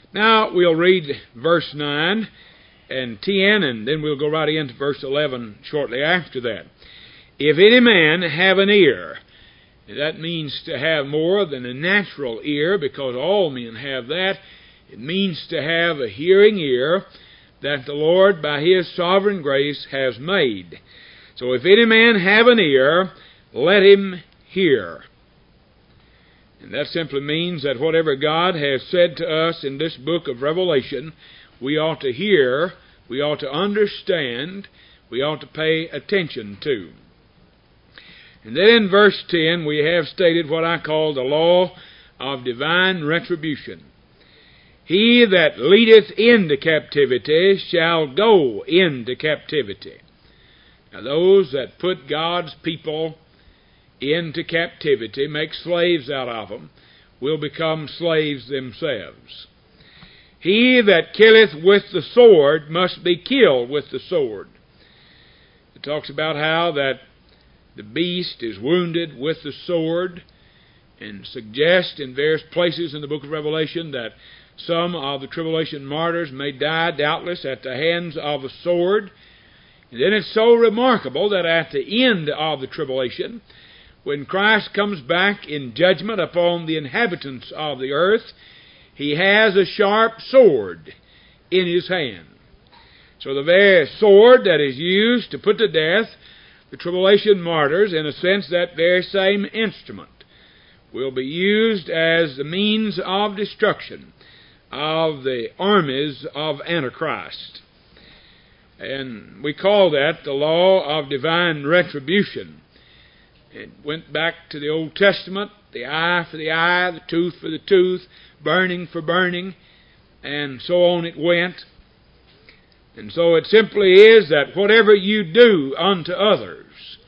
Now we'll read verse 9 and 10, and then we'll go right into verse 11 shortly after that. If any man have an ear, that means to have more than a natural ear, because all men have that. It means to have a hearing ear that the Lord, by His sovereign grace, has made. So if any man have an ear, let him hear. And that simply means that whatever God has said to us in this book of Revelation, we ought to hear, we ought to understand, we ought to pay attention to. And then in verse 10 we have stated what I call the law of divine retribution. He that leadeth into captivity shall go into captivity. Now those that put God's people into captivity, make slaves out of them, will become slaves themselves. He that killeth with the sword must be killed with the sword. It talks about how that the beast is wounded with the sword, and suggests in various places in the book of Revelation that some of the tribulation martyrs may die doubtless at the hands of a sword. And then it's so remarkable that at the end of the tribulation, when Christ comes back in judgment upon the inhabitants of the earth, He has a sharp sword in His hand. So the very sword that is used to put to death the tribulation martyrs, in a sense that very same instrument, will be used as the means of destruction of the armies of Antichrist. And we call that the law of divine retribution. It went back to the Old Testament, the eye for the eye, the tooth for the tooth, burning for burning, and so on it went. And so it simply is that whatever you do unto others,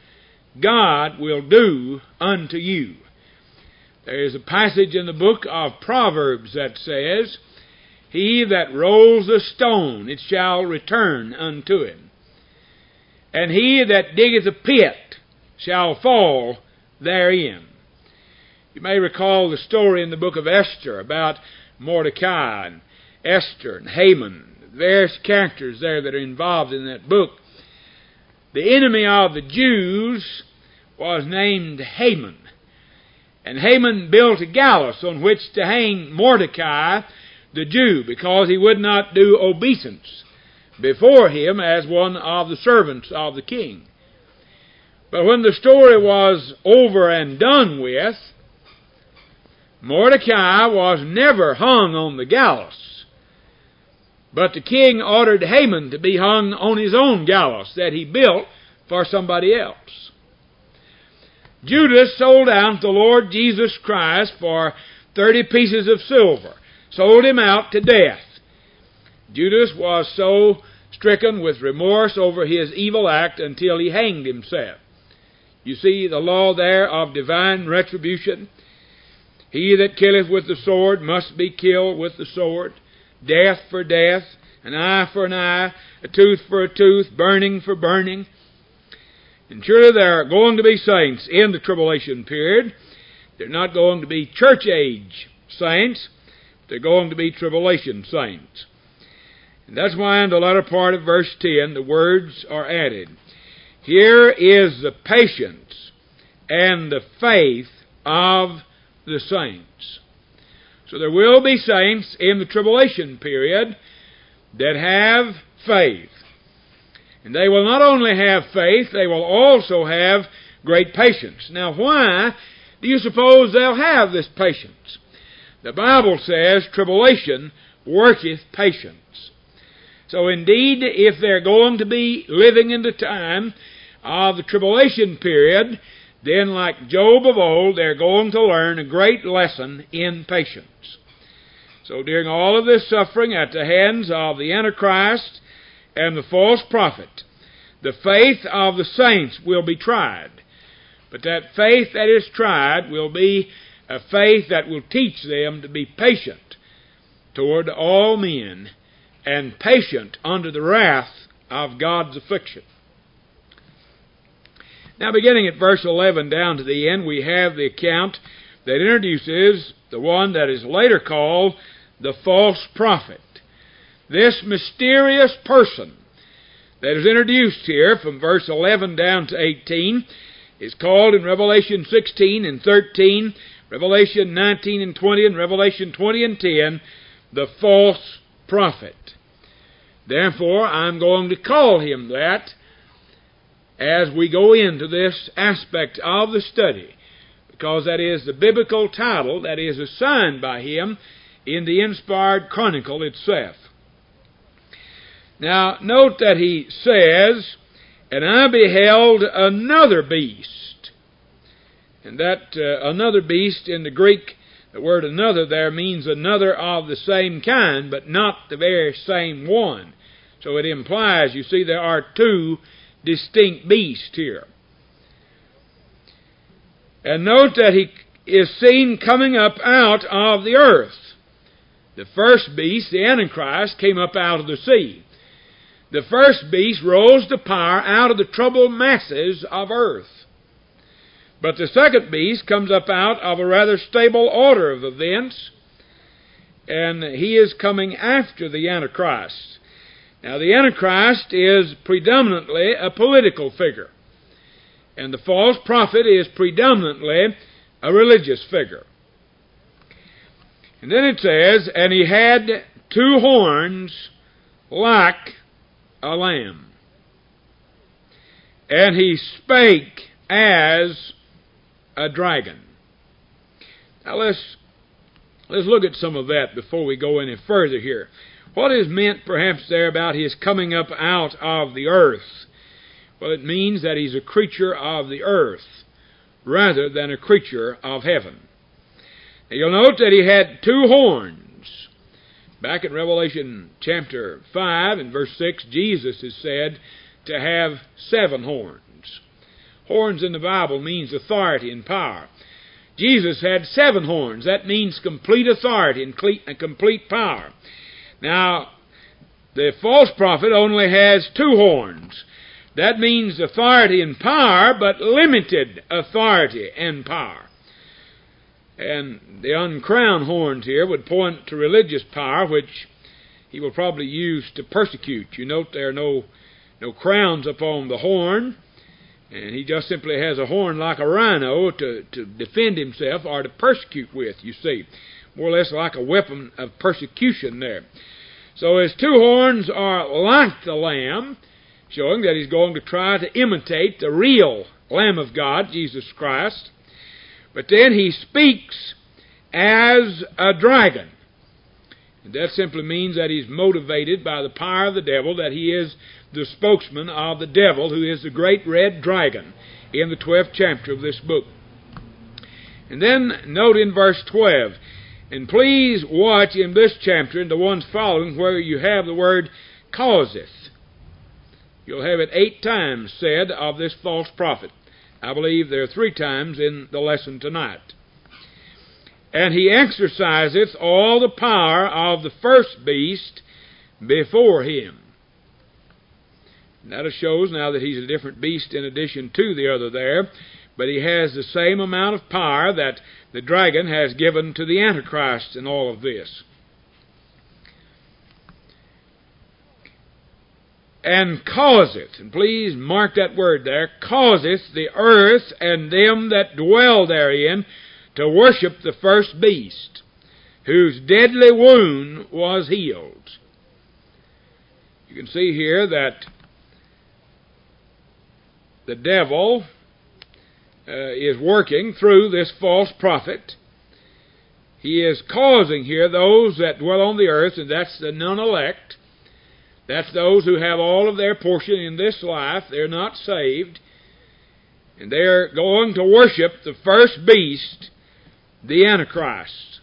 God will do unto you. There is a passage in the book of Proverbs that says, He that rolls a stone, it shall return unto him. And he that diggeth a pit shall fall therein. You may recall the story in the book of Esther about Mordecai and Esther and Haman, various characters there that are involved in that book. The enemy of the Jews was named Haman. And Haman built a gallows on which to hang Mordecai the Jew, because he would not do obeisance before him as one of the servants of the king. But when the story was over and done with, Mordecai was never hung on the gallows, but the king ordered Haman to be hung on his own gallows that he built for somebody else. Judas sold out the Lord Jesus Christ for 30 pieces of silver, sold Him out to death. Judas was so stricken with remorse over his evil act until he hanged himself. You see the law there of divine retribution. He that killeth with the sword must be killed with the sword. Death for death, an eye for an eye, a tooth for a tooth, burning for burning. And surely there are going to be saints in the tribulation period. They're not going to be church age saints. They're going to be tribulation saints. And that's why in the latter part of verse 10 the words are added. Here is the patience and the faith of the saints. So there will be saints in the tribulation period that have faith. And they will not only have faith, they will also have great patience. Now why do you suppose they'll have this patience? The Bible says tribulation worketh patience. So indeed, if they're going to be living in the time of the tribulation period, then like Job of old, they're going to learn a great lesson in patience. So during all of this suffering at the hands of the Antichrist and the false prophet, the faith of the saints will be tried. But that faith that is tried will be a faith that will teach them to be patient toward all men and patient under the wrath of God's affliction. Now beginning at verse 11 down to the end, we have the account that introduces the one that is later called the false prophet. This mysterious person that is introduced here from verse 11 down to 18 is called in Revelation 16 and 13, Revelation 19 and 20, and Revelation 20 and 10, the false prophet. Therefore, I'm going to call him that as we go into this aspect of the study, because that is the biblical title that is assigned by him in the inspired chronicle itself. Now, note that he says, "And I beheld another beast." And that another beast in the Greek, the word another there means another of the same kind, but not the very same one. So it implies, you see, there are two distinct beasts here. And note that he is seen coming up out of the earth. The first beast, the Antichrist, came up out of the sea. The first beast rose to power out of the troubled masses of earth. But the second beast comes up out of a rather stable order of events, and he is coming after the Antichrist. Now, the Antichrist is predominantly a political figure, and the false prophet is predominantly a religious figure. And then it says, "And he had two horns like a lamb, and he spake as a dragon." Now let's look at some of that before we go any further here. What is meant perhaps there about his coming up out of the earth? Well, it means that he's a creature of the earth rather than a creature of heaven. Now you'll note that he had two horns. Back in Revelation chapter 5 and verse 6, Jesus is said to have 7 horns. Horns in the Bible means authority and power. Jesus had 7 horns. That means complete authority and complete power. Now, the false prophet only has 2 horns. That means authority and power, but limited authority and power. And the uncrowned horns here would point to religious power, which he will probably use to persecute. You note there are no crowns upon the horn, and he just simply has a horn like a rhino to defend himself or to persecute with, you see. More or less like a weapon of persecution there. So his 2 horns are like the Lamb, showing that he's going to try to imitate the real Lamb of God, Jesus Christ. But then he speaks as a dragon. And that simply means that he's motivated by the power of the devil, that he is the spokesman of the devil, who is the great red dragon in the 12th chapter of this book. And then note in verse 12, and please watch in this chapter and the ones following where you have the word causeth. You'll have it 8 times said of this false prophet. I believe there are 3 times in the lesson tonight. And he exerciseth all the power of the first beast before him. And that shows now that he's a different beast in addition to the other there, but he has the same amount of power that the dragon has given to the Antichrist in all of this. And causeth, and please mark that word there, causeth the earth and them that dwell therein to worship the first beast, whose deadly wound was healed. You can see here that the devil is working through this false prophet. He is causing here those that dwell on the earth, and that's the non-elect. That's those who have all of their portion in this life. They're not saved. And they're going to worship the first beast, the Antichrist.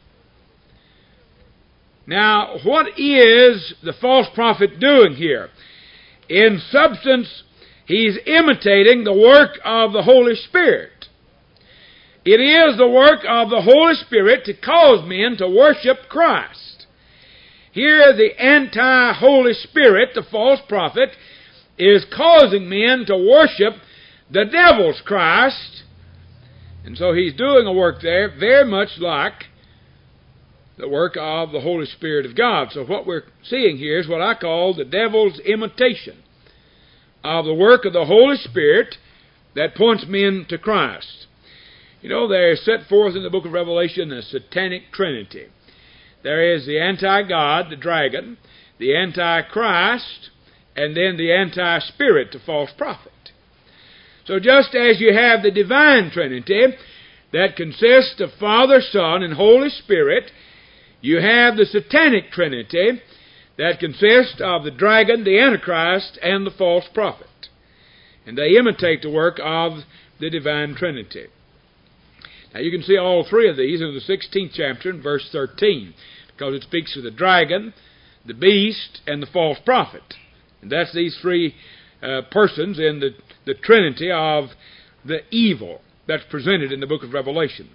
Now, what is the false prophet doing here? In substance, he's imitating the work of the Holy Spirit. It is the work of the Holy Spirit to cause men to worship Christ. Here, the anti-Holy Spirit, the false prophet, is causing men to worship the devil's Christ. And so he's doing a work there very much like the work of the Holy Spirit of God. So what we're seeing here is what I call the devil's imitation of the work of the Holy Spirit that points men to Christ. You know, there is set forth in the book of Revelation a satanic trinity. There is the anti-God, the dragon, the anti-Christ, and then the anti-spirit, the false prophet. So just as you have the divine Trinity that consists of Father, Son, and Holy Spirit, you have the satanic Trinity that consists of the dragon, the Antichrist, and the false prophet. And they imitate the work of the divine Trinity. Now you can see all three of these in the 16th chapter in verse 13, because it speaks of the dragon, the beast, and the false prophet. And that's these three persons in the trinity of the evil that's presented in the book of Revelation.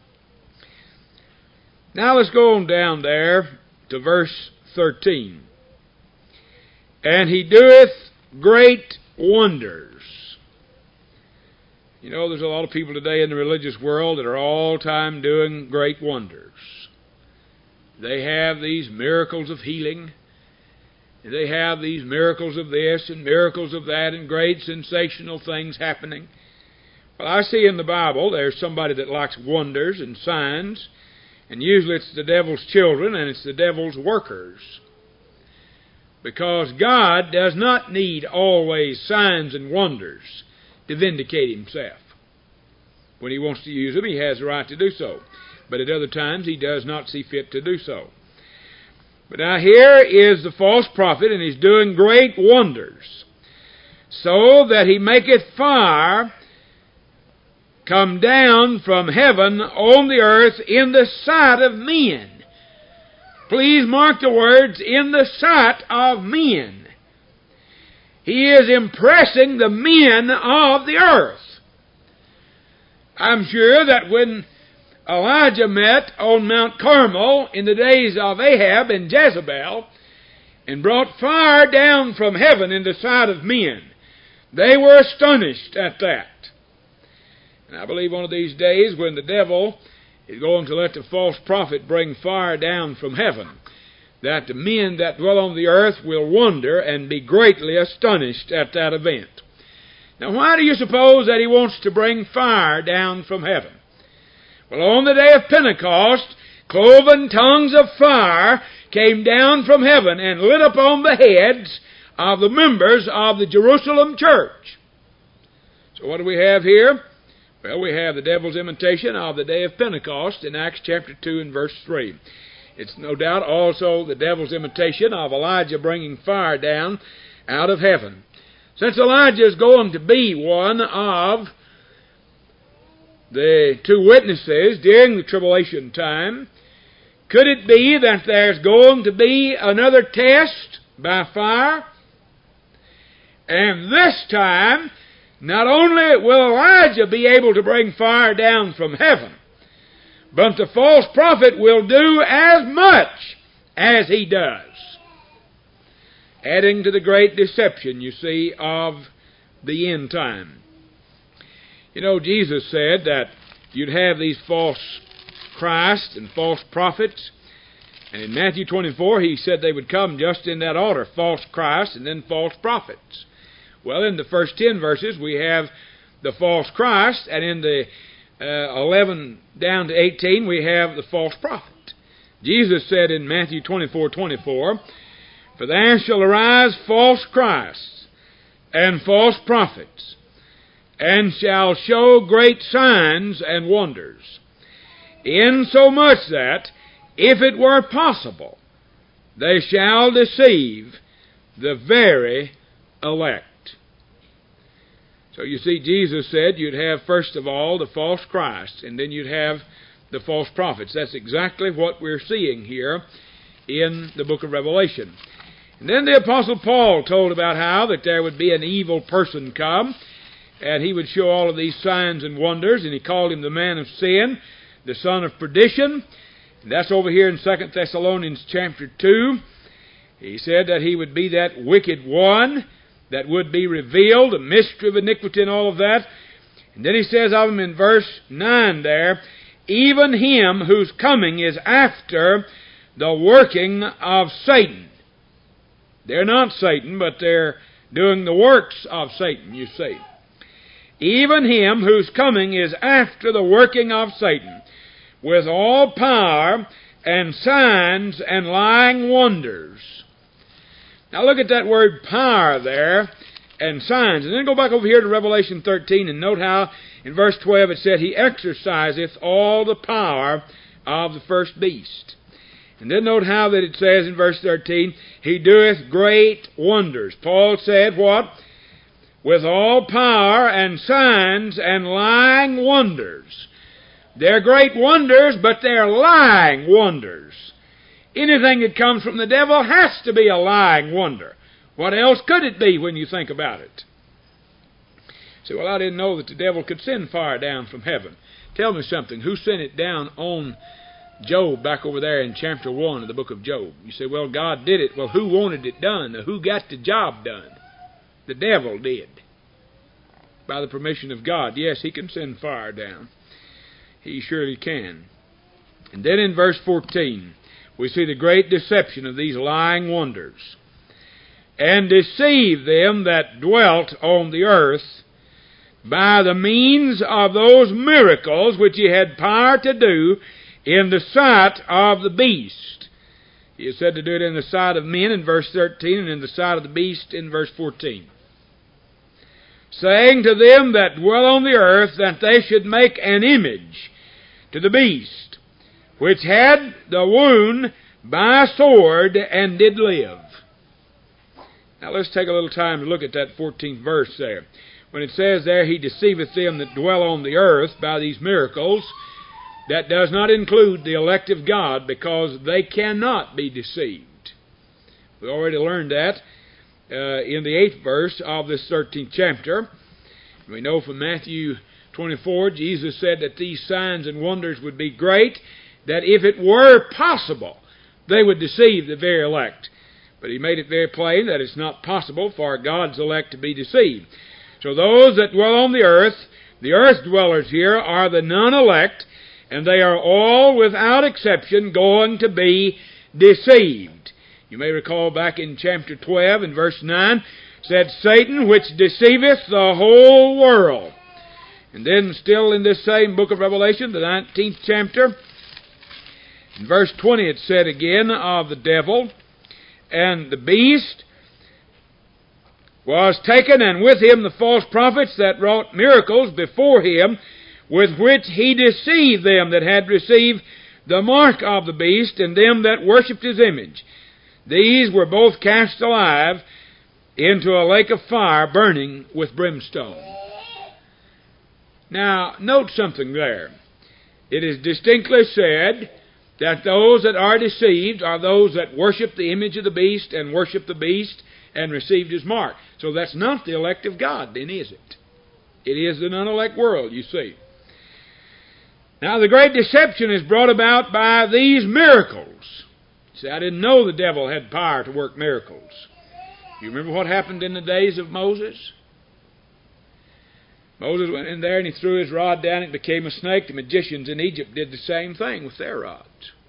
Now let's go on down there to verse 13. And he doeth great wonders. You know, there's a lot of people today in the religious world that are all time doing great wonders. They have these miracles of healing. They have these miracles of this and miracles of that and great sensational things happening. Well, I see in the Bible there's somebody that likes wonders and signs, and usually it's the devil's children and it's the devil's workers. Because God does not need always signs and wonders to vindicate Himself. When He wants to use them, He has the right to do so. But at other times, He does not see fit to do so. But now here is the false prophet, and he's doing great wonders, so that he maketh fire come down from heaven on the earth in the sight of men. Please mark the words, in the sight of men. He is impressing the men of the earth. I'm sure that when Elijah met on Mount Carmel in the days of Ahab and Jezebel and brought fire down from heaven in the sight of men, they were astonished at that. And I believe one of these days when the devil is going to let the false prophet bring fire down from heaven, that the men that dwell on the earth will wonder and be greatly astonished at that event. Now, why do you suppose that he wants to bring fire down from heaven? Well, on the day of Pentecost, cloven tongues of fire came down from heaven and lit upon the heads of the members of the Jerusalem church. So what do we have here? Well, we have the devil's imitation of the day of Pentecost in Acts chapter 2 and verse 3. It's no doubt also the devil's imitation of Elijah bringing fire down out of heaven. Since Elijah is going to be one of the two witnesses during the tribulation time, could it be that there's going to be another test by fire? And this time, not only will Elijah be able to bring fire down from heaven, but the false prophet will do as much as he does, adding to the great deception, you see, of the end time. You know, Jesus said that you'd have these false Christ and false prophets. And in Matthew 24, He said they would come just in that order, false Christ and then false prophets. Well, in the first 10 verses, we have the false Christ, and in the 11 down to 18, we have the false prophet. Jesus said in Matthew 24:24, "For there shall arise false Christs and false prophets, and shall show great signs and wonders, insomuch that, if it were possible, they shall deceive the very elect." So you see, Jesus said you'd have first of all the false Christ, and then you'd have the false prophets. That's exactly what we're seeing here in the book of Revelation. And then the Apostle Paul told about how that there would be an evil person come, and he would show all of these signs and wonders, and he called him the man of sin, the son of perdition. And that's over here in 2 Thessalonians chapter 2. He said that he would be that wicked one that would be revealed, a mystery of iniquity and all of that. And then he says of him in verse 9 there, even him whose coming is after the working of Satan. They're not Satan, but they're doing the works of Satan, you see. Even him whose coming is after the working of Satan, with all power and signs and lying wonders. Now look at that word power there, and signs. And then go back over here to Revelation 13 and note how in verse 12 it said, He exerciseth all the power of the first beast. And then note how that it says in verse 13, He doeth great wonders. Paul said what? With all power and signs and lying wonders. They're great wonders, but they're lying wonders. Anything that comes from the devil has to be a lying wonder. What else could it be when you think about it? So, well, I didn't know that the devil could send fire down from heaven. Tell me something. Who sent it down on Job back over there in chapter 1 of the book of Job? You say, well, God did it. Well, who wanted it done? Who got the job done? The devil did. By the permission of God. Yes, he can send fire down. He surely can. And then in verse 14, we see the great deception of these lying wonders. And deceive them that dwelt on the earth by the means of those miracles which he had power to do in the sight of the beast. He is said to do it in the sight of men in verse 13 and in the sight of the beast in verse 14. Saying to them that dwell on the earth that they should make an image to the beast, which had the wound by sword and did live. Now let's take a little time to look at that 14th verse there. When it says there, He deceiveth them that dwell on the earth by these miracles, that does not include the elect of God, because they cannot be deceived. We already learned that in the 8th verse of this 13th chapter. We know from Matthew 24, Jesus said that these signs and wonders would be great, that if it were possible, they would deceive the very elect. But He made it very plain that it's not possible for God's elect to be deceived. So those that dwell on the earth dwellers here, are the non-elect, and they are all, without exception, going to be deceived. You may recall back in chapter 12 and verse 9, said, Satan, which deceiveth the whole world. And then still in this same book of Revelation, the 19th chapter, in verse 20 it said again of the devil, and the beast was taken, and with him the false prophets that wrought miracles before him, with which he deceived them that had received the mark of the beast, and them that worshipped his image. These were both cast alive into a lake of fire burning with brimstone. Now, note something there. It is distinctly said that those that are deceived are those that worship the image of the beast and worship the beast and received his mark. So that's not the elect of God, then, is it? It is the non-elect world, you see. Now, the great deception is brought about by these miracles. See, I didn't know the devil had power to work miracles. You remember what happened in the days of Moses? Moses went in there and he threw his rod down, it became a snake. The magicians in Egypt did the same thing with their rods.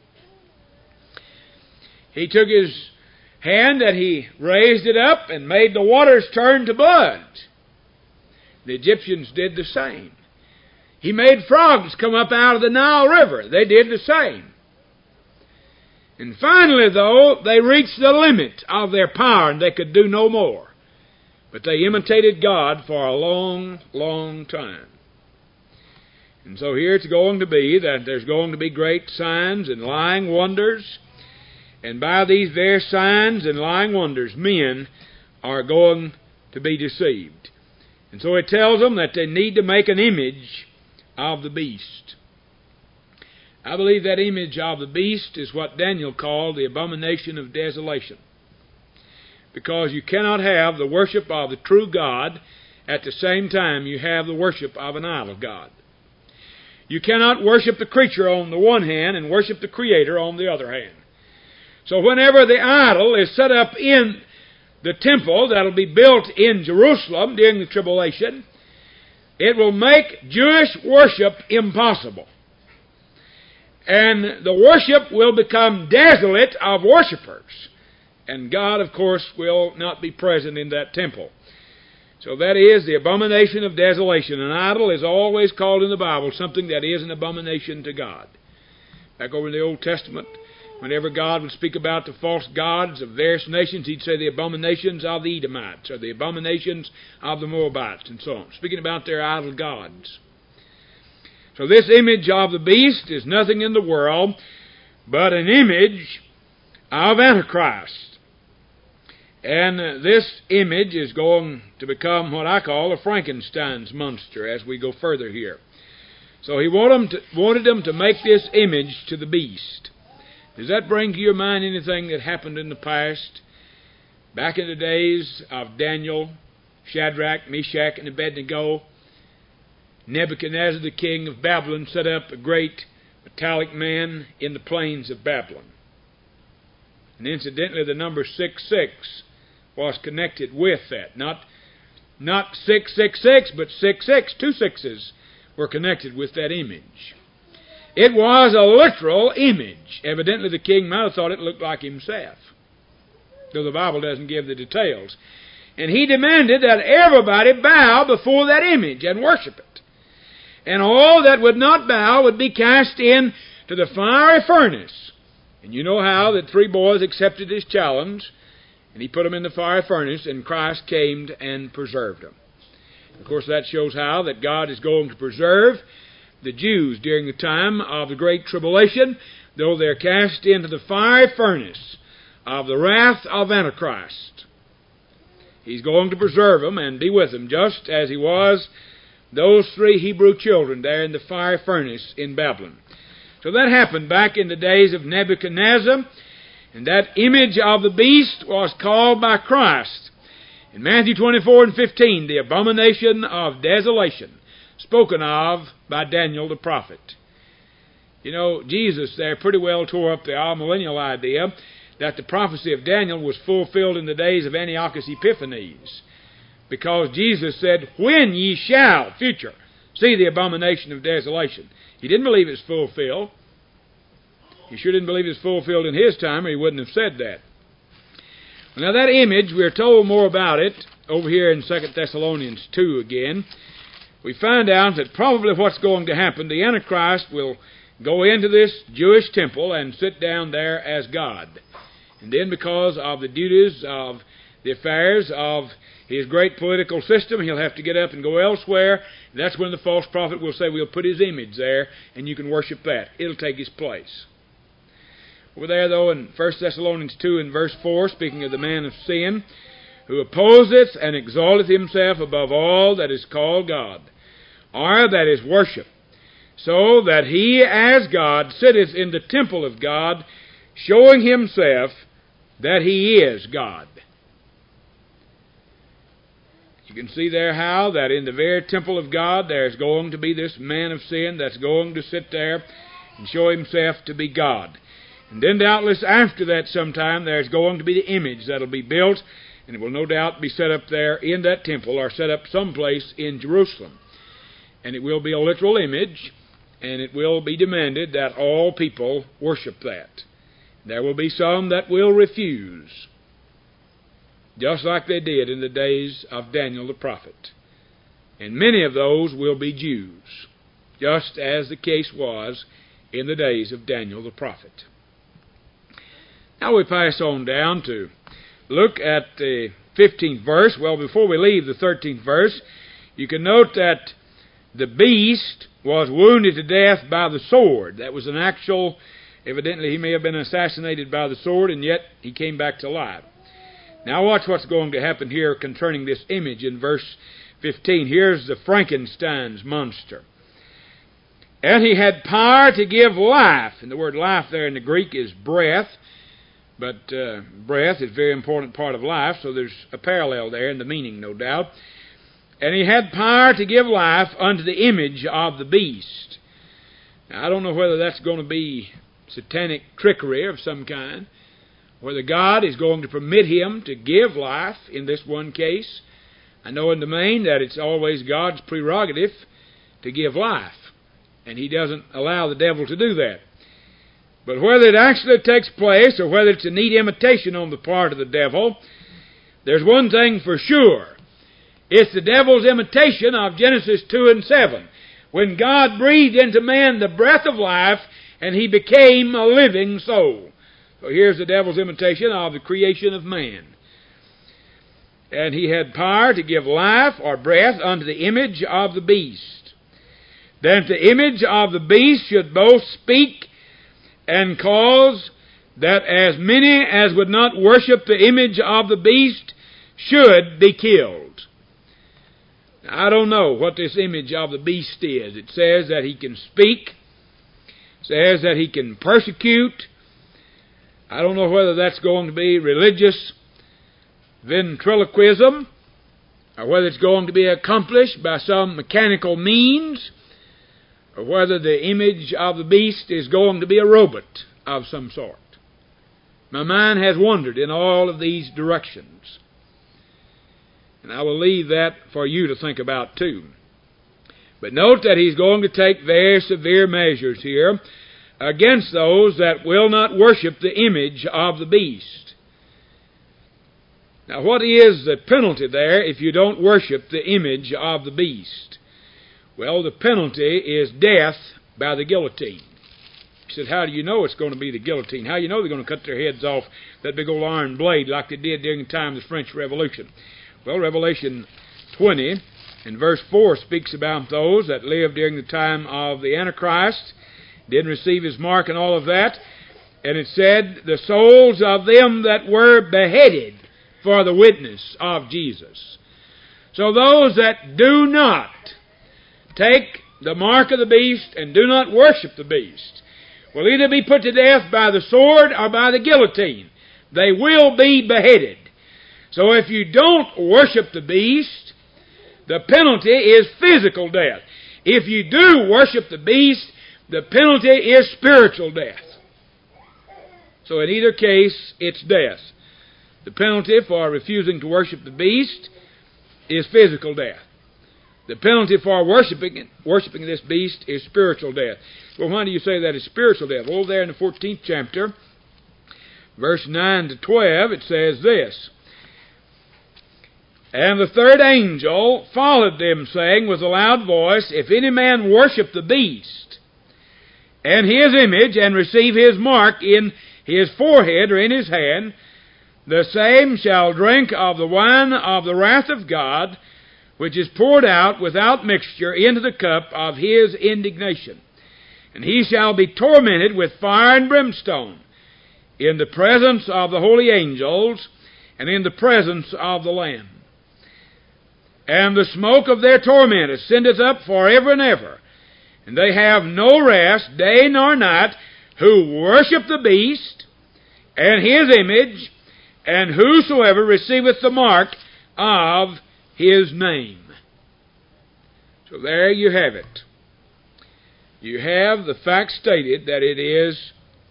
He took his hand and he raised it up and made the waters turn to blood. The Egyptians did the same. He made frogs come up out of the Nile River. They did the same. And finally, though, they reached the limit of their power and they could do no more. But they imitated God for a long, long time. And so here it's going to be that there's going to be great signs and lying wonders. And by these very signs and lying wonders, men are going to be deceived. And so it tells them that they need to make an image of the beast. I believe that image of the beast is what Daniel called the abomination of desolation. Because you cannot have the worship of the true God at the same time you have the worship of an idol god. You cannot worship the creature on the one hand and worship the Creator on the other hand. So whenever the idol is set up in the temple that will be built in Jerusalem during the tribulation, it will make Jewish worship impossible. And the worship will become desolate of worshipers. And God, of course, will not be present in that temple. So that is the abomination of desolation. An idol is always called in the Bible something that is an abomination to God. Back over in the Old Testament, whenever God would speak about the false gods of various nations, He'd say the abominations of the Edomites, or the abominations of the Moabites, and so on, speaking about their idol gods. So this image of the beast is nothing in the world but an image of Antichrist. And this image is going to become what I call a Frankenstein's monster as we go further here. So he wanted them to make this image to the beast. Does that bring to your mind anything that happened in the past? Back in the days of Daniel, Shadrach, Meshach, and Abednego, Nebuchadnezzar, the king of Babylon, set up a great metallic man in the plains of Babylon. And incidentally, the number 66 was connected with that. Not 666, but 66, two sixes were connected with that image. It was a literal image. Evidently the king might have thought it looked like himself, though the Bible doesn't give the details. And he demanded that everybody bow before that image and worship it. And all that would not bow would be cast into the fiery furnace. And you know how that 3 boys accepted his challenge, and he put them in the fiery furnace, and Christ came and preserved them. Of course, that shows how that God is going to preserve the Jews during the time of the Great Tribulation, though they're cast into the fiery furnace of the wrath of Antichrist. He's going to preserve them and be with them, just as He was those 3 Hebrew children there in the fiery furnace in Babylon. So that happened back in the days of Nebuchadnezzar, and that image of the beast was called by Christ in Matthew 24 and 15, the abomination of desolation, spoken of by Daniel the prophet. You know, Jesus there pretty well tore up the amillennial idea that the prophecy of Daniel was fulfilled in the days of Antiochus Epiphanes, because Jesus said, when ye shall, future, see the abomination of desolation. He didn't believe it's fulfilled. He sure didn't believe it's fulfilled in his time, or he wouldn't have said that. Now that image, we're told more about it over here in 2 Thessalonians 2 again. We find out that probably what's going to happen, the Antichrist will go into this Jewish temple and sit down there as God. And then because of the duties of the affairs of his great political system, he'll have to get up and go elsewhere. That's when the false prophet will say, we'll put his image there, and you can worship that. It'll take his place. Over there, though, in 1 Thessalonians 2 and verse 4, speaking of the man of sin, who opposeth and exalteth himself above all that is called God, or that is worship, so that he as God sitteth in the temple of God, showing himself that he is God. You can see there how that in the very temple of God there's going to be this man of sin that's going to sit there and show himself to be God. And then doubtless after that sometime there's going to be the image that'll be built, and it will no doubt be set up there in that temple or set up someplace in Jerusalem. And it will be a literal image, and it will be demanded that all people worship that. There will be some that will refuse, just like they did in the days of Daniel the prophet. And many of those will be Jews, just as the case was in the days of Daniel the prophet. Now we pass on down to look at the 15th verse. Well, before we leave the 13th verse, you can note that the beast was wounded to death by the sword. That was an actual, evidently he may have been assassinated by the sword, and yet he came back to life. Now watch what's going to happen here concerning this image in verse 15. Here's the Frankenstein's monster. And he had power to give life. And the word life there in the Greek is breath. But breath is a very important part of life, so there's a parallel there in the meaning, no doubt. And he had power to give life unto the image of the beast. Now, I don't know whether that's going to be satanic trickery of some kind, whether God is going to permit him to give life in this one case. I know in the main that it's always God's prerogative to give life, and he doesn't allow the devil to do that. But whether it actually takes place or whether it's a neat imitation on the part of the devil, there's one thing for sure. It's the devil's imitation of Genesis 2 and 7, when God breathed into man the breath of life and he became a living soul. So here's the devil's imitation of the creation of man. And he had power to give life or breath unto the image of the beast. That the image of the beast should both speak and cause that as many as would not worship the image of the beast should be killed. Now, I don't know what this image of the beast is. It says that he can speak. It says that he can persecute. I don't know whether that's going to be religious ventriloquism or whether it's going to be accomplished by some mechanical means, or whether the image of the beast is going to be a robot of some sort. My mind has wandered in all of these directions. And I will leave that for you to think about too. But note that he's going to take very severe measures here against those that will not worship the image of the beast. Now, what is the penalty there if you don't worship the image of the beast? Well, the penalty is death by the guillotine. He said, how do you know it's going to be the guillotine? How do you know they're going to cut their heads off that big old iron blade like they did during the time of the French Revolution? Well, Revelation 20 and verse 4 speaks about those that lived during the time of the Antichrist, didn't receive his mark and all of that. And it said, the souls of them that were beheaded for the witness of Jesus. So those that do not take the mark of the beast and do not worship the beast will either be put to death by the sword or by the guillotine. They will be beheaded. So if you don't worship the beast, the penalty is physical death. If you do worship the beast, the penalty is spiritual death. So in either case, it's death. The penalty for refusing to worship the beast is physical death. The penalty for worshiping this beast is spiritual death. Well, why do you say that is spiritual death? Well, there in the 14th chapter, verse 9 to 12, it says this, and the third angel followed them, saying with a loud voice, if any man worship the beast and his image, and receive his mark in his forehead or in his hand, the same shall drink of the wine of the wrath of God, which is poured out without mixture into the cup of his indignation. And he shall be tormented with fire and brimstone in the presence of the holy angels and in the presence of the Lamb. And the smoke of their torment ascendeth up forever and ever. And they have no rest, day nor night, who worship the beast and his image, and whosoever receiveth the mark of his name. So there you have it. You have the fact stated that it is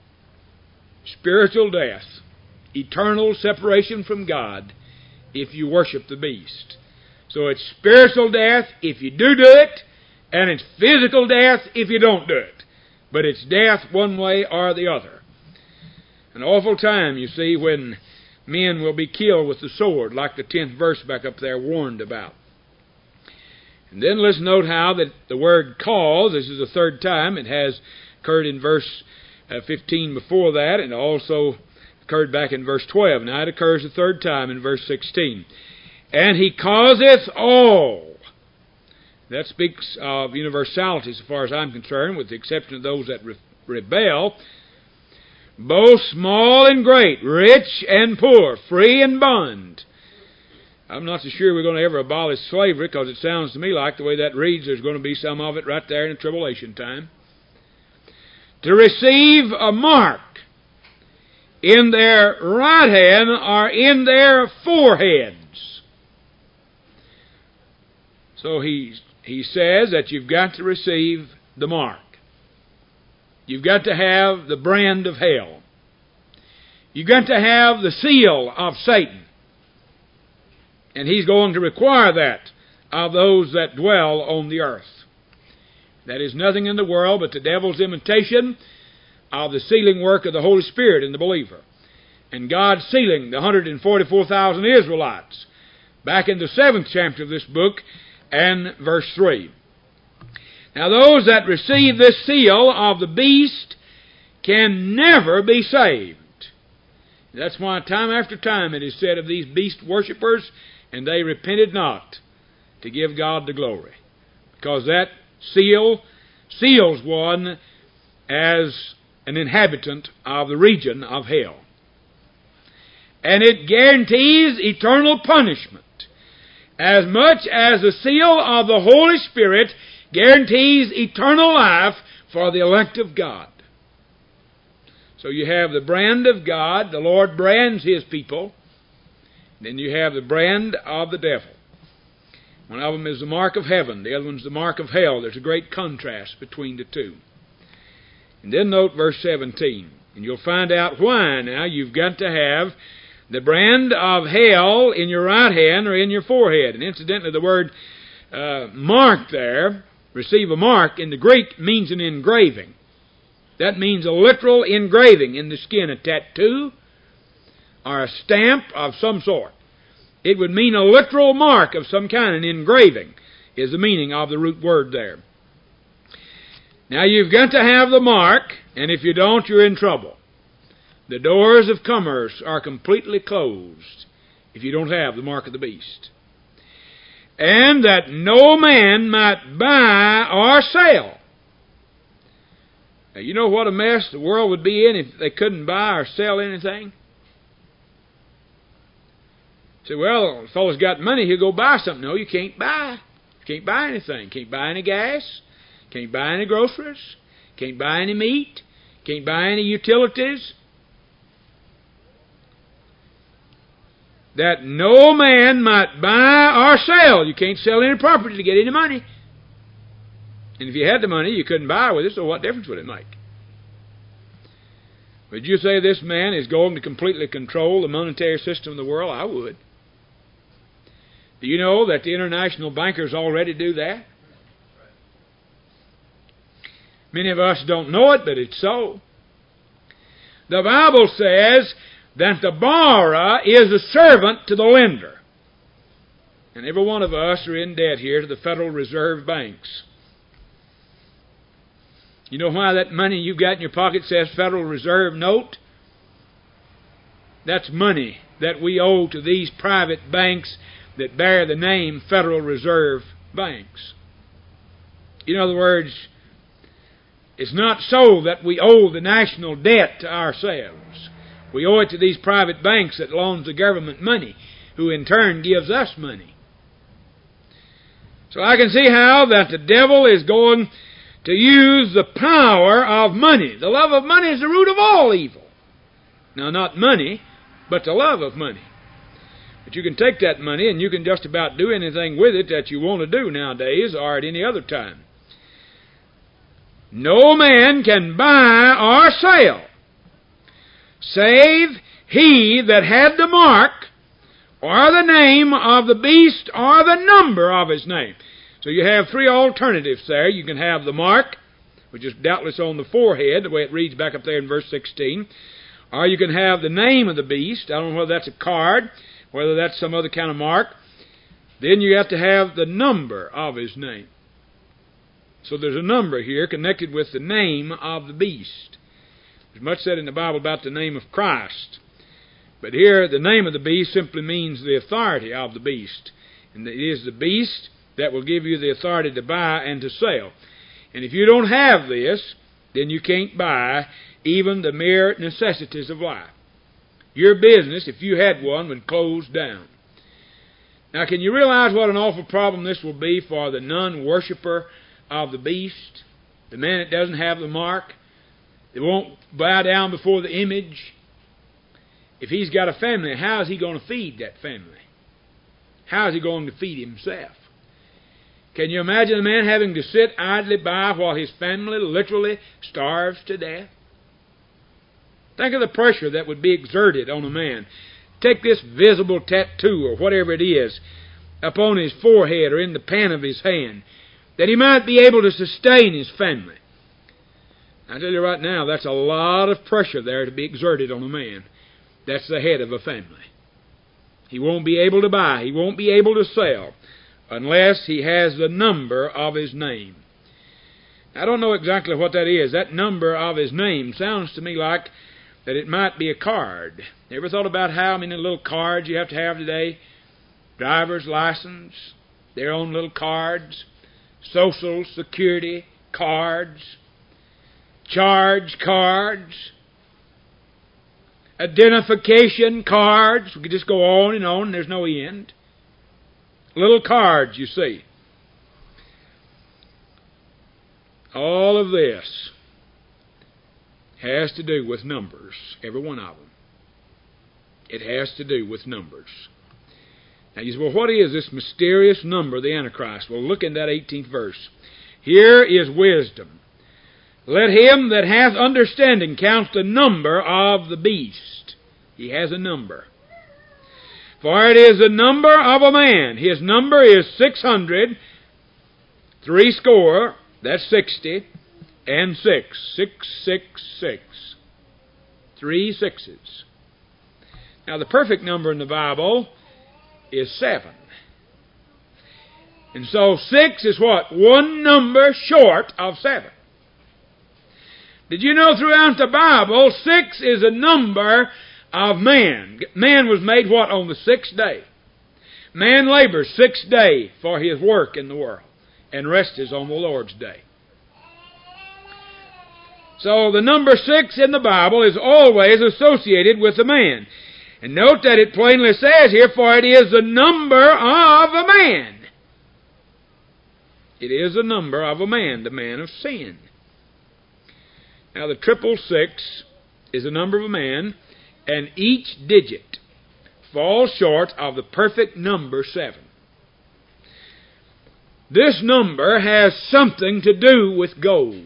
spiritual death, eternal separation from God, if you worship the beast. So it's spiritual death if you do it, and it's physical death if you don't do it. But it's death one way or the other. An awful time, you see, when men will be killed with the sword, like the 10th verse back up there warned about. And then let's note how that the word cause, this is the third time, it has occurred in verse 15 before that, and also occurred back in verse 12. Now it occurs the third time in verse 16. And he causeth all. That speaks of universality as far as I'm concerned, with the exception of those that rebel, both small and great, rich and poor, free and bond. I'm not so sure we're going to ever abolish slavery, because it sounds to me like the way that reads, there's going to be some of it right there in the tribulation time. To receive a mark in their right hand or in their foreheads. So he says that you've got to receive the mark. You've got to have the brand of hell. You've got to have the seal of Satan. And he's going to require that of those that dwell on the earth. That is nothing in the world but the devil's imitation of the sealing work of the Holy Spirit in the believer. And God sealing the 144,000 Israelites. Back in the 7th chapter of this book and verse 3. Now those that receive this seal of the beast can never be saved. That's why time after time it is said of these beast worshippers, and they repented not to give God the glory. Because that seal seals one as an inhabitant of the region of hell. And it guarantees eternal punishment, as much as the seal of the Holy Spirit guarantees eternal life for the elect of God. So you have the brand of God, the Lord brands His people. Then you have the brand of the devil. One of them is the mark of heaven, the other one's the mark of hell. There's a great contrast between the two. And then note verse 17, and you'll find out why now you've got to have the brand of hell in your right hand or in your forehead. And incidentally, the word mark there, receive a mark, in the Greek means an engraving. That means a literal engraving in the skin, a tattoo or a stamp of some sort. It would mean a literal mark of some kind, an engraving is the meaning of the root word there. Now you've got to have the mark, and if you don't, you're in trouble. The doors of commerce are completely closed if you don't have the mark of the beast. And that no man might buy or sell. Now, you know what a mess the world would be in if they couldn't buy or sell anything? Say, well, the fellow's got money, he'll go buy something. No, you can't buy. You can't buy anything. Can't buy any gas. Can't buy any groceries. Can't buy any meat. Can't buy any utilities. That no man might buy or sell. You can't sell any property to get any money. And if you had the money, you couldn't buy with it, so what difference would it make? Would you say this man is going to completely control the monetary system of the world? I would. Do you know that the international bankers already do that? Many of us don't know it, but it's so. The Bible says that the borrower is a servant to the lender. And every one of us are in debt here to the Federal Reserve banks. You know why that money you've got in your pocket says Federal Reserve note? That's money that we owe to these private banks that bear the name Federal Reserve banks. In other words, it's not so that we owe the national debt to ourselves. We owe it to these private banks that loans the government money, who in turn gives us money. So I can see how that the devil is going to use the power of money. The love of money is the root of all evil. Now, not money, but the love of money. But you can take that money and you can just about do anything with it that you want to do nowadays or at any other time. No man can buy or sell, save he that had the mark, or the name of the beast, or the number of his name. So you have three alternatives there. You can have the mark, which is doubtless on the forehead, the way it reads back up there in verse 16. Or you can have the name of the beast. I don't know whether that's a card, whether that's some other kind of mark. Then you have to have the number of his name. So there's a number here connected with the name of the beast. There's much said in the Bible about the name of Christ. But here, the name of the beast simply means the authority of the beast. And it is the beast that will give you the authority to buy and to sell. And if you don't have this, then you can't buy even the mere necessities of life. Your business, if you had one, would close down. Now, can you realize what an awful problem this will be for the non-worshipper of the beast? The man that doesn't have the mark, that won't bow down before the image. If he's got a family, how is he going to feed that family? How is he going to feed himself? Can you imagine a man having to sit idly by while his family literally starves to death? Think of the pressure that would be exerted on a man. Take this visible tattoo or whatever it is upon his forehead or in the palm of his hand, that he might be able to sustain his family. I tell you right now, that's a lot of pressure there to be exerted on a man. That's the head of a family. He won't be able to buy, he won't be able to sell, unless he has the number of his name. I don't know exactly what that is. That number of his name sounds to me like that it might be a card. You ever thought about how many little cards you have to have today? Driver's license, their own little cards, Social Security cards, charge cards, identification cards. We could just go on and on, and there's no end. Little cards, you see. All of this has to do with numbers, every one of them. It has to do with numbers. Now you say, well, what is this mysterious number, the Antichrist? Well, look in that 18th verse. Here is wisdom. Let him that hath understanding count the number of the beast. He has a number. For it is the number of a man. His number is 600, 60, that's 60, and 6. 666. 3 sixes. Now the perfect number in the Bible is 7. And so 6 is what? One number short of 7. Did you know throughout the Bible, 6 is a number of man? Man was made what? On the 6th day. Man labors 6 days for his work in the world, and rest is on the Lord's day. So the number 6 in the Bible is always associated with a man. And note that it plainly says here, for it is the number of a man. It is the number of a man, the man of sin. Now the 666 is the number of a man, and each digit falls short of the perfect number 7. This number has something to do with gold.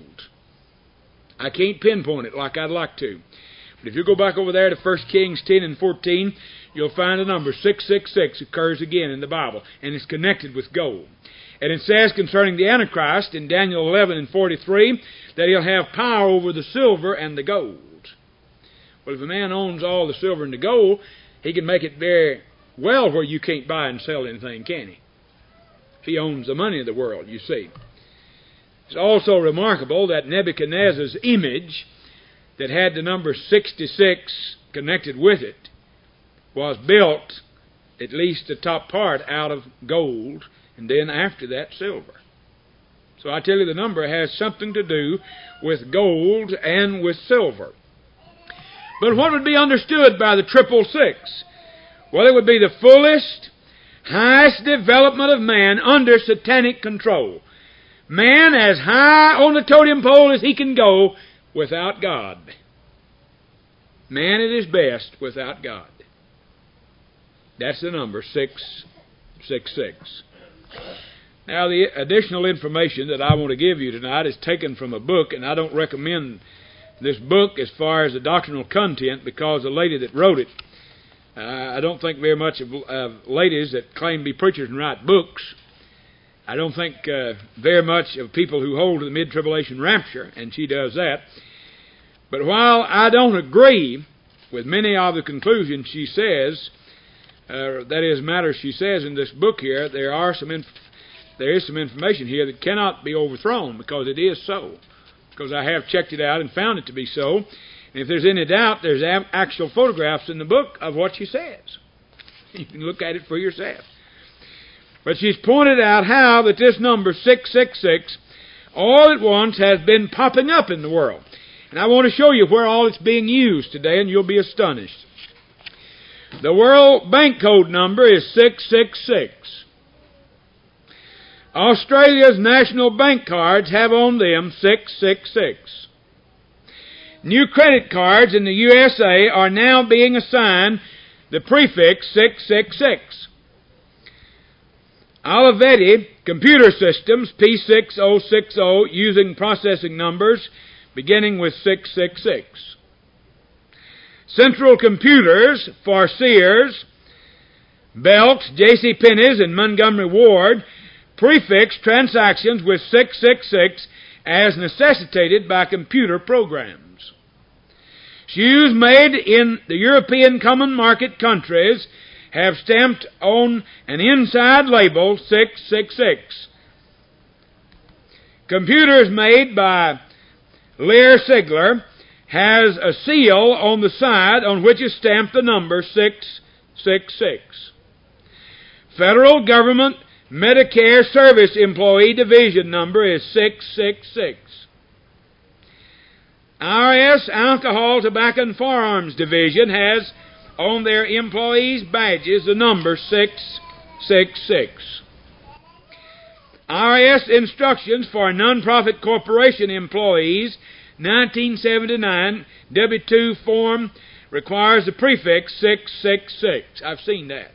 I can't pinpoint it like I'd like to. But if you go back over there to 1 Kings 10 and 14, you'll find the number 666 occurs again in the Bible, and it's connected with gold. And it says concerning the Antichrist in Daniel 11 and 43 that he'll have power over the silver and the gold. Well, if a man owns all the silver and the gold, he can make it very well where you can't buy and sell anything, can he? If he owns the money of the world, you see. It's also remarkable that Nebuchadnezzar's image that had the number 66 connected with it was built, at least the top part, out of gold, and then after that, silver. So I tell you, the number has something to do with gold and with silver. But what would be understood by the 666? Well, it would be the fullest, highest development of man under satanic control. Man as high on the totem pole as he can go without God. Man at his best without God. That's the number 666. Now, the additional information that I want to give you tonight is taken from a book, and I don't recommend this book as far as the doctrinal content because the lady that wrote it, I don't think very much of ladies that claim to be preachers and write books. I don't think very much of people who hold to the mid-tribulation rapture, and she does that. But while I don't agree with many of the conclusions she says, that is, matters she says in this book here, there is some information here that cannot be overthrown because it is so. Because I have checked it out and found it to be so. And if there's any doubt, there's actual photographs in the book of what she says. You can look at it for yourself. But she's pointed out how that this number 666 all at once has been popping up in the world. And I want to show you where all it's being used today, and you'll be astonished. The World Bank Code number is 666. Australia's national bank cards have on them 666. New credit cards in the USA are now being assigned the prefix 666. Olivetti computer systems P6060 using processing numbers beginning with 666. Central Computers for Sears, Belk's, J.C. Penney's, and Montgomery Ward prefix transactions with 666 as necessitated by computer programs. Shoes made in the European Common Market countries have stamped on an inside label 666. Computers made by Lear Sigler has a seal on the side on which is stamped the number 666. Federal Government Medicare Service Employee Division number is 666. IRS Alcohol, Tobacco, and Firearms Division has on their employees' badges the number 666. IRS Instructions for Nonprofit Corporation Employees, 1979, W-2 form requires the prefix 666. I've seen that.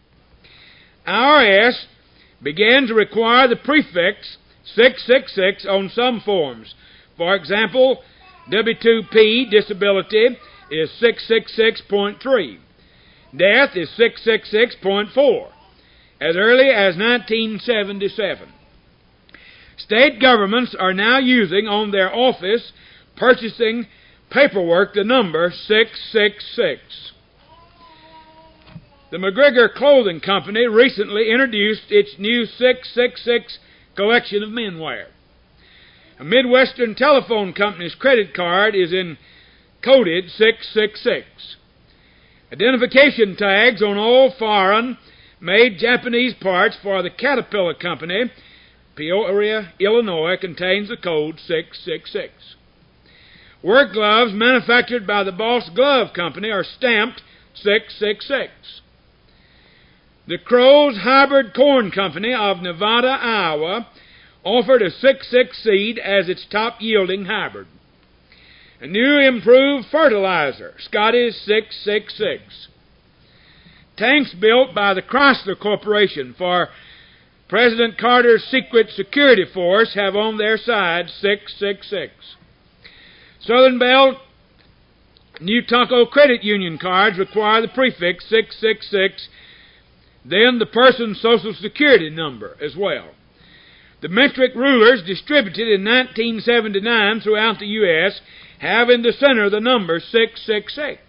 IRS began to require the prefix 666 on some forms. For example, W-2P, disability, is 666.3. Death is 666.4, as early as 1977. State governments are now using on their office purchasing paperwork the number 666. The McGregor Clothing Company recently introduced its new 666 collection of menwear. A Midwestern Telephone Company's credit card is encoded 666. Identification tags on all foreign-made Japanese parts for the Caterpillar Company, Peoria, Illinois, contains the code 666. Work gloves manufactured by the Boss Glove Company are stamped 666. The Crow's Hybrid Corn Company of Nevada, Iowa, offered a 6-6 seed as its top-yielding hybrid. A new improved fertilizer, Scotty's 666. Tanks built by the Chrysler Corporation for President Carter's secret security force have on their side 666. Southern Bell New Taco Credit Union cards require the prefix 666, then the person's Social Security number as well. The metric rulers distributed in 1979 throughout the U.S. have in the center the number 666.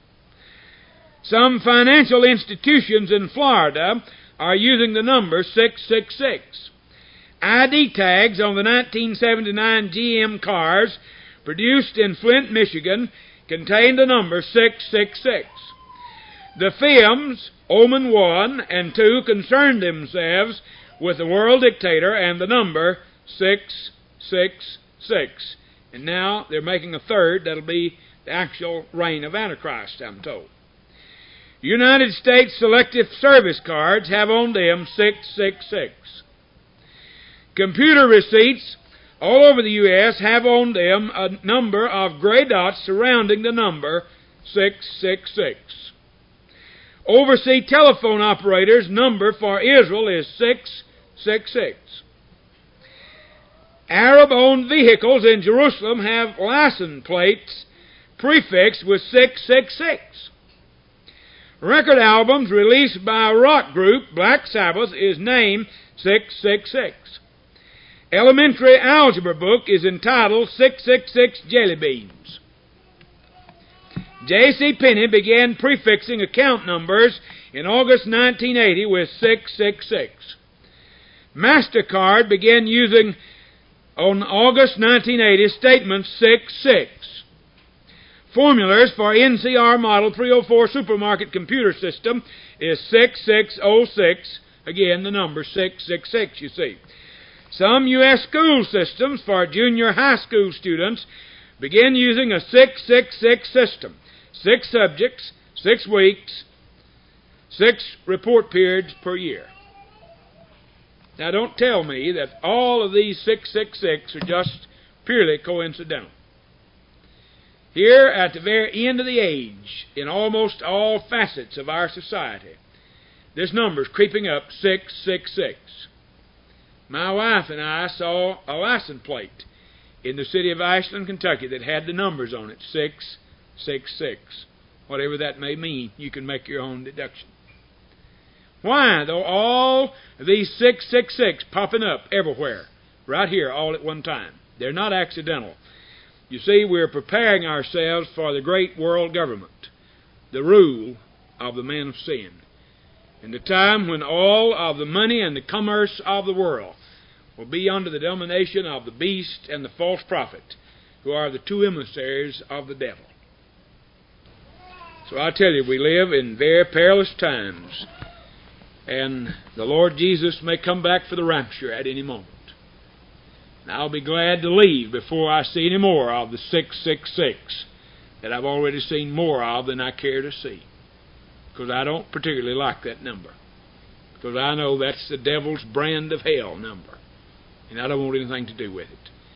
Some financial institutions in Florida are using the number 666. ID tags on the 1979 GM cars produced in Flint, Michigan, contain the number 666. The films Omen 1 and 2 concerned themselves with the world dictator and the number 666. And now they're making a third that'll be the actual reign of Antichrist, I'm told. United States Selective Service cards have on them 666. Computer receipts all over the U.S. have on them a number of gray dots surrounding the number 666. Overseas telephone operators' number for Israel is 666. Arab-owned vehicles in Jerusalem have license plates prefixed with 666. Record albums released by a rock group, Black Sabbath, is named 666. Elementary algebra book is entitled 666 Jelly Beans. J.C. Penney began prefixing account numbers in August 1980 with 666. MasterCard began using on August 1980 statement 66. Formulas for NCR Model 304 supermarket computer system is 6606. Again, the number 666, you see. Some U.S. school systems for junior high school students begin using a 666 system. 6 subjects, 6 weeks, 6 report periods per year. Now, don't tell me that all of these 666 are just purely coincidental. Here, at the very end of the age, in almost all facets of our society, this number is creeping up 666. My wife and I saw a license plate in the city of Ashland, Kentucky that had the numbers on it, 666. Whatever that may mean, you can make your own deduction. Why, though, all these 666 popping up everywhere, right here, all at one time? They're not accidental. You see, we're preparing ourselves for the great world government, the rule of the man of sin, in the time when all of the money and the commerce of the world will be under the domination of the beast and the false prophet, who are the two emissaries of the devil. So I tell you, we live in very perilous times, and the Lord Jesus may come back for the rapture at any moment. And I'll be glad to leave before I see any more of the 666 that I've already seen more of than I care to see, because I don't particularly like that number, because I know that's the devil's brand of hell number, and I don't want anything to do with it.